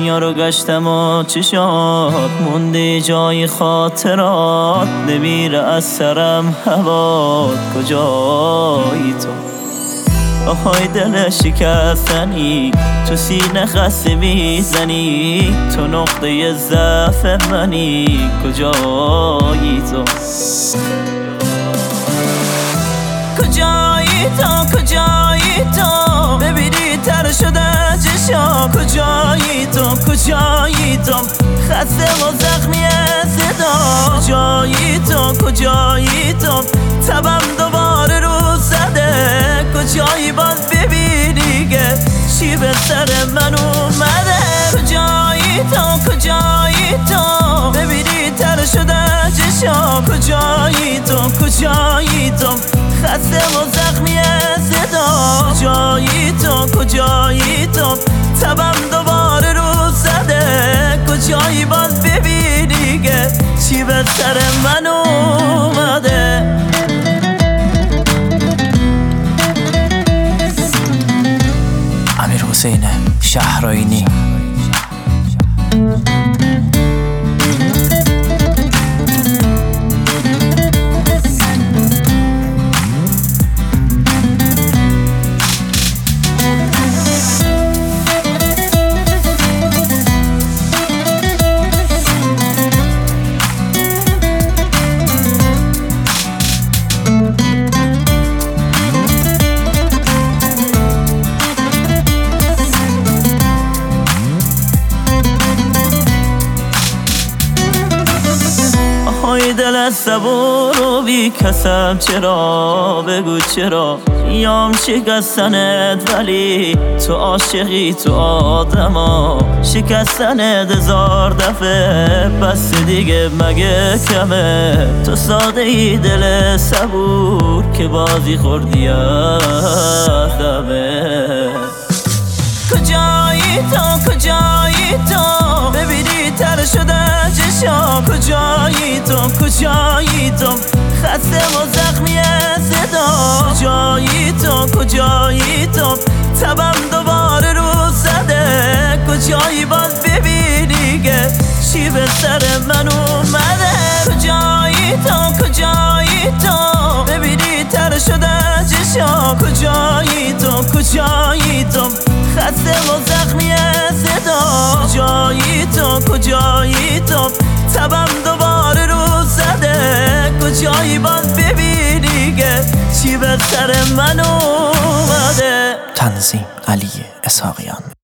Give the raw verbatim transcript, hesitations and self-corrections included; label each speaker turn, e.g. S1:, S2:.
S1: دنیا رو گشتم و چشات موندی جای خاطرات، نمیره از سرم هوات، کجایی تو؟ آهای دل شکستنی، تو سینه خسته میزنی، تو نقطه ضعف منی، کجایی تو؟ کجایی تو؟ کجایی تو؟ ببینی تر شده چشام، کجایی تو؟ کجایی تو؟ خسته و زخمی صدا، کجایی تو؟ کجایی تو؟ تبم دوباره رو زده، کجایی باز ببینی که چی به سر من اومده؟ کجایی تو؟ کجایی تو؟ ببینی تر شده چشام، کجایی تو؟ کجایی تو؟ خسته و زخمی صدا، کجایی تو؟ کجایی تو؟ تبم دوباره رو زده، کجایی باز ببینی که چی به سر من اومده؟ امیرحسین شهرآیینی. های دل صبور و بی کسم، چرا بگو چرا یام شکستنت، ولی تو عاشقی تو آدما شکستنت هزار دفعه، بس دیگه مگه کمه؟ تو ساده ای دل صبور که بازی خوردی از دمه. کجایی تو؟ کجایی تو؟ ببینی تر شده چشام، کجایی تو؟ کجایی تو؟ خسته و زخمی صدا، کجایی تو؟ کجایی تو؟ تبم دوباره رو زده، کجایی باز ببینی که چی به سر من اومده؟ کجایی تو؟ کجایی تو؟ ببینی تر شده چشام، کجایی تو؟ کجایی تو؟ خسته و زخمی صدا، کجایی تو؟ کجایی تو؟ تبم دوباره رو زده، کجایی باز ببینی که چی به سر من اومده؟
S2: تنظیم علی اسحاقیان.